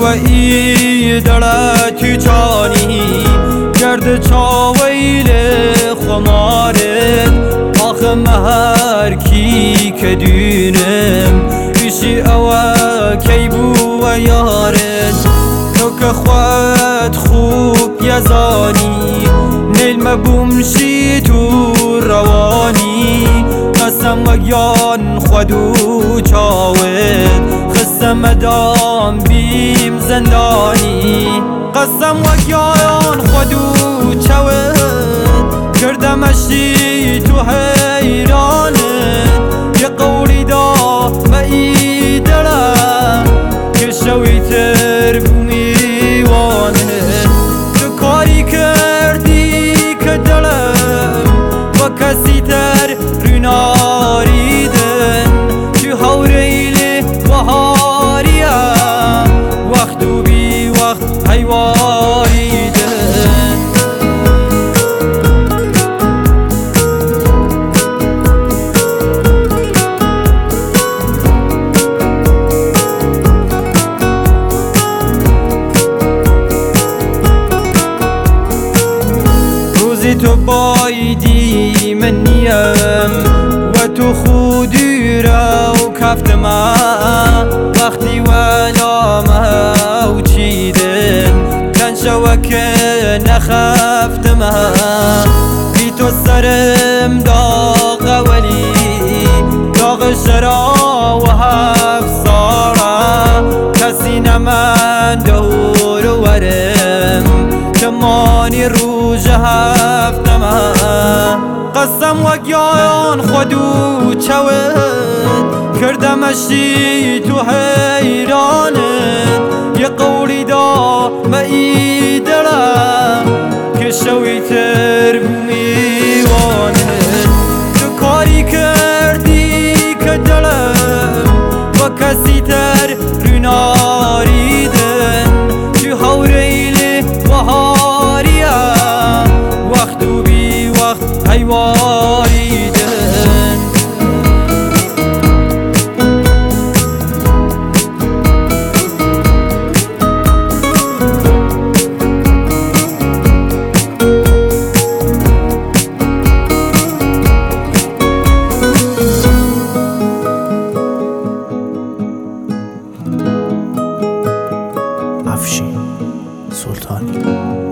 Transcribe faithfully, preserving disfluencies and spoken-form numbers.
ای دلت چانی گرد چاویل خمارت آخه مهر کی که دونم پیشی اوه کی بو و یارت تو که خود خوب یزانی نیل مبومشی تو روانی قسم و گیان خودو چاوت خسم دام بیم زندانی قسم و گیان خودو چاوت کردمشی تو حیرانت یه قولی دا و ای دلم که شوی تر بمیوانت تو کاری کردی که دلم و کسی تر روناریدن تو هوریل بهاریم وقت و بی وقت حیواریدن تو بایدی من نیم و تو خودی را و کفت ما وقتی ولا ما و چیدن کن شو که نخفت ما بی تو سرم داغ ولی داغ شرا و هفت سارا کسی نمن دور ورم کمانی روژ هفتم قسم و گیان خودو چوت کردمشی تو حیرانت یه قولی دا و ای دلم که شوی تر بمیوانت تو کاری کردی که دلم و کسی تر روناریدن تو هوریل بهاریم وقت و بی وقت حیواریدن افشین سلطانی.